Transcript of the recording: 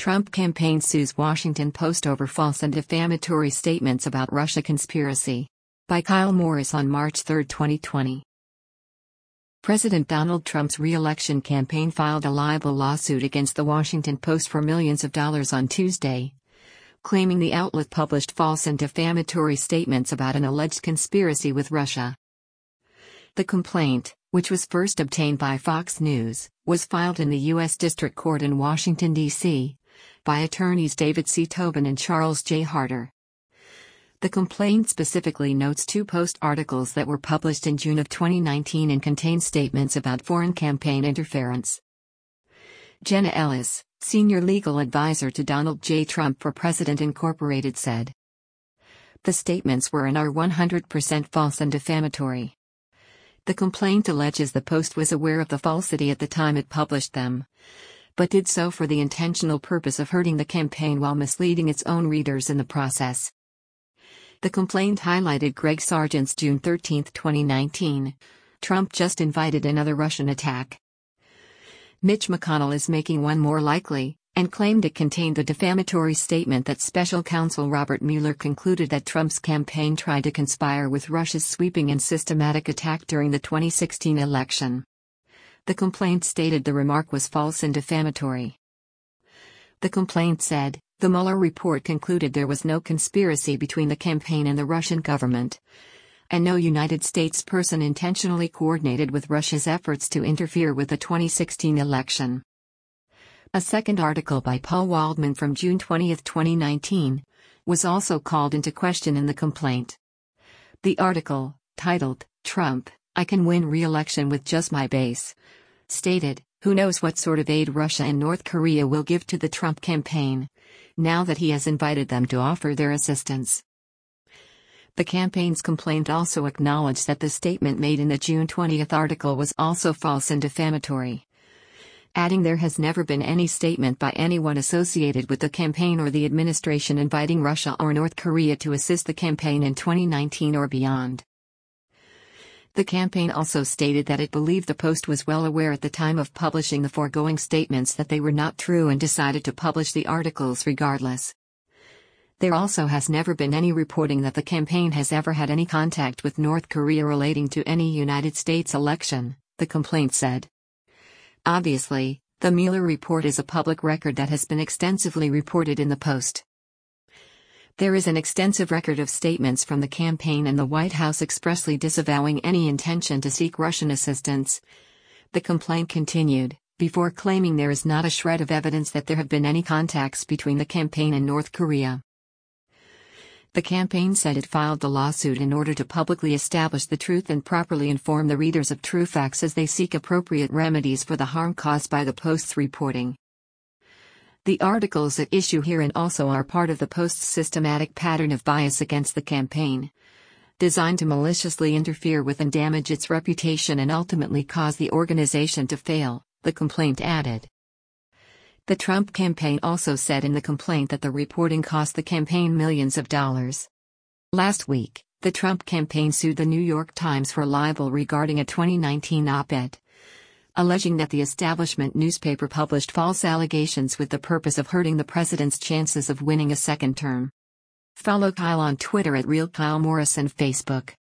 Trump campaign sues Washington Post over false and defamatory statements about Russia conspiracy. By Kyle Morris on March 3, 2020. President Donald Trump's re-election campaign filed a libel lawsuit against the Washington Post for millions of dollars on Tuesday, claiming the outlet published false and defamatory statements about an alleged conspiracy with Russia. The complaint, which was first obtained by Fox News, was filed in the U.S. District Court in Washington, D.C., by attorneys David C. Tobin and Charles J. Harder. The complaint specifically notes two Post articles that were published in June of 2019 and contain statements about foreign campaign interference. Jenna Ellis, senior legal advisor to Donald J. Trump for President Incorporated, said, "The statements were and are 100% false and defamatory. The complaint alleges the Post was aware of the falsity at the time it published them, but did so for the intentional purpose of hurting the campaign while misleading its own readers in the process." The complaint highlighted Greg Sargent's June 13, 2019, "Trump just invited another Russian attack. Mitch McConnell is making one more likely," and claimed it contained the defamatory statement that Special Counsel Robert Mueller concluded that Trump's campaign tried to conspire with Russia's sweeping and systematic attack during the 2016 election. The complaint stated the remark was false and defamatory. The complaint said, "The Mueller report concluded there was no conspiracy between the campaign and the Russian government, and no United States person intentionally coordinated with Russia's efforts to interfere with the 2016 election." A second article by Paul Waldman from June 20, 2019, was also called into question in the complaint. The article, titled, "Trump, I can win re-election with just my base," stated, "Who knows what sort of aid Russia and North Korea will give to the Trump campaign, now that he has invited them to offer their assistance." The campaign's complaint also acknowledged that the statement made in the June 20 article was also false and defamatory, adding there has never been any statement by anyone associated with the campaign or the administration inviting Russia or North Korea to assist the campaign in 2019 or beyond. The campaign also stated that it believed the Post was well aware at the time of publishing the foregoing statements that they were not true and decided to publish the articles regardless. There also has never been any reporting that the campaign has ever had any contact with North Korea relating to any United States election, the complaint said. Obviously, the Mueller report is a public record that has been extensively reported in the Post. There is an extensive record of statements from the campaign and the White House expressly disavowing any intention to seek Russian assistance. The complaint continued, before claiming there is not a shred of evidence that there have been any contacts between the campaign and North Korea. The campaign said it filed the lawsuit in order to publicly establish the truth and properly inform the readers of true facts as they seek appropriate remedies for the harm caused by the Post's reporting. The articles at issue herein also are part of the Post's systematic pattern of bias against the campaign, designed to maliciously interfere with and damage its reputation and ultimately cause the organization to fail, the complaint added. The Trump campaign also said in the complaint that the reporting cost the campaign millions of dollars. Last week, the Trump campaign sued the New York Times for libel regarding a 2019 op-ed, alleging that the establishment newspaper published false allegations with the purpose of hurting the president's chances of winning a second term. Follow Kyle on Twitter at RealKyleMorris and Facebook.